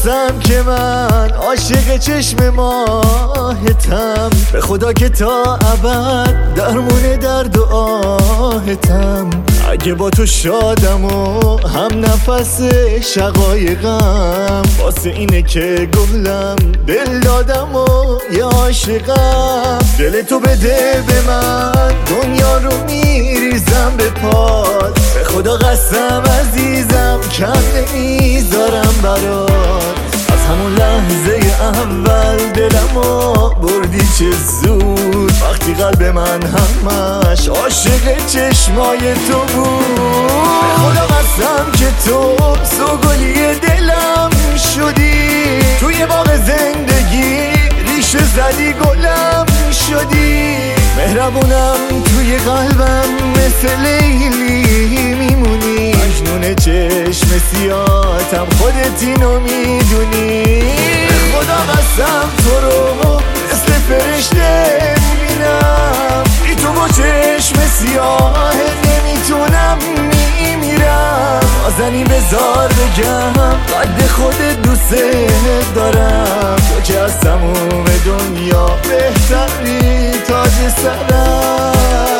قسم که من عاشق چشم ماهتم، به خدا که تا ابد درمون درد و آهتم. اگه با تو شادم و هم نفس شقایقم، واسه اینه که گلم دل دادم و یه عاشقم. دل تو بده به من، دنیا رو میریزم به پات، به خدا قسم عزیزم کم نمیذارم برات. از همون لحظه اول دلمو بردی چه زود، وقتی قلب من همش عاشق چشمای تو بود. به خدا قسم که تو سوگلی دلم شدی، توی باغ زندگی ریشه زدی گلم شدی. مهربونم توی قلبم مثل لیلی میمونی، مجنون چشم سیاهتم خودت اینو میدونی. به خدا قسم تو رو مثل فرشته میبینم، بی تو با چشم سیاه نمیتونم میمیرم. نازنین بذار بگم قد خودت دوست دارم، تو که از تموم دنیا بهتری تاج سرم.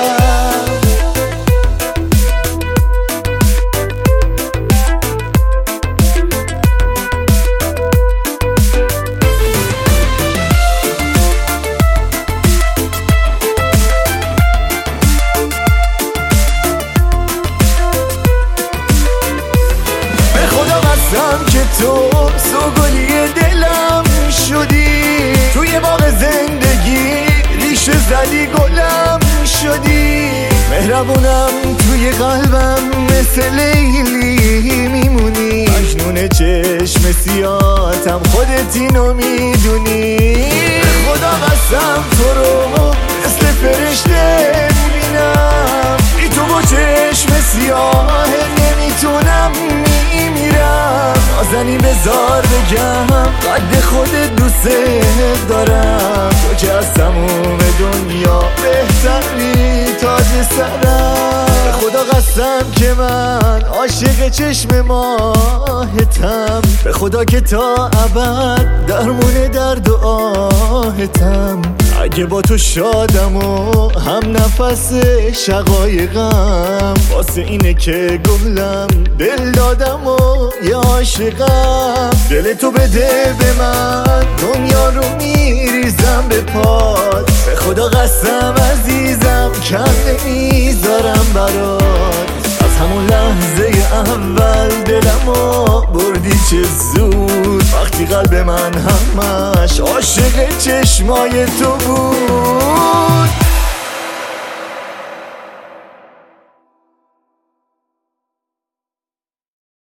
که تو سوگلی دلم شدی، توی باغ زندگی ریشه زدی گلم شدی. مهربونم توی قلبم مثل لیلی میمونی، مجنون چشم سیاهتم خودت اینو میدونی. به خدا قسم تو رو مثل فرشته میبینم، بی تو با چشم سیاه نمیتونم میمیرم. نازنین بذار بگم قد خودت دوست دارم، تو که از تموم دنیا بهتری تاج سرم. به خدا قسم که من عاشق چشم ماهتم، به خدا که تا ابد درمون درد و آهتم. اگه با تو شادم و هم نفس شقایقم، واسه اینه که گلم دل دادم و یه عاشقم. دل تو بده به من، دنیا رو میریزم به پات، به خدا قسم عزیزم کم نمیذارم برات. از همون لحظه اول دلمو بردی چه زود، وقتی قلب من همش عاشق چشمای تو بود.